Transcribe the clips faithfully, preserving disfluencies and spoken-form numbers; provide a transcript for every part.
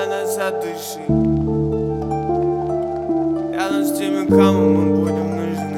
для нас от души. Рядом с теми, кому мы будем нужны.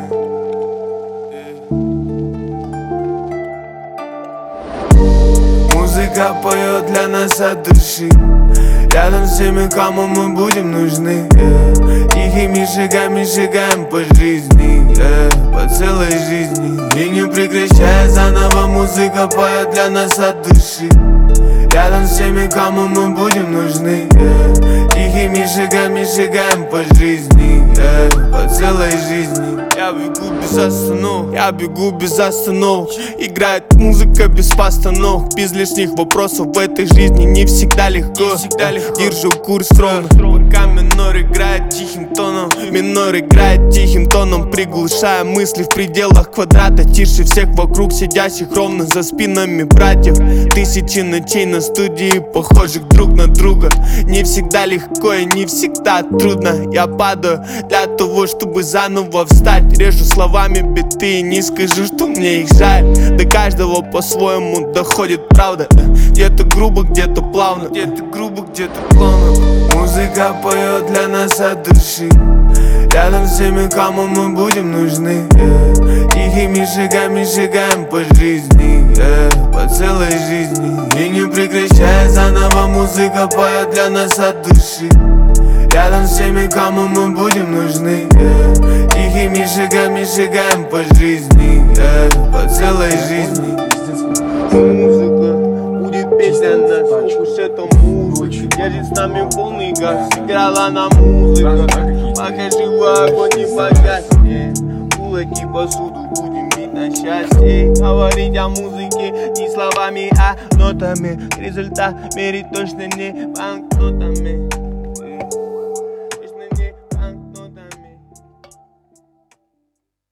Музыка поет для нас от души. Рядом с теми, кому мы будем нужны, yeah. Тихими шагами шагаем по жизни, yeah. По целой жизни. И не прекращая заново, музыка поет для нас от души. Рядом с теми, кому мы будем нужны, yeah. Тихими шагами шагаем по жизни, yeah. По целой жизни. Я бегу без остановок, я бегу без остановок. Играет музыка без постановок, без лишних вопросов. В этой жизни не всегда легко, не всегда легко. Держу курс ровно, пока минор играет тихим тоном. Минор играет тихим тоном, приглушая мысли в пределах квадрата. Тише всех вокруг сидящих ровно за спинами братьев. Тысячи ночей на студии, похожих друг на друга. Не всегда легко и не всегда трудно. Я падаю для того, чтобы заново встать. Режу словами биты и не скажу, что мне их жаль. До каждого по-своему доходит правда. Где-то грубо, где-то плавно, где-то грубо, где-то плавно. Музыка поет для нас от души. Рядом с теми, кому мы будем нужны, yeah. Тихими шагами шагаем по жизни, yeah. По целой жизни. И не прекращая заново, музыка поет для нас от души. Рядом с теми, кому мы будем нужны, yeah. Тихими шагами шагаем по жизни, yeah. По целой жизни. Музыка будет песня наша, фокус это музыка. Держит с нами полный газ, играла на музыка. Пока жива, огонь не погаснет. Кулаки посуду будем бить на счастье. Говорить о музыке не словами, а нотами. Результат мерить точно не банкнотами.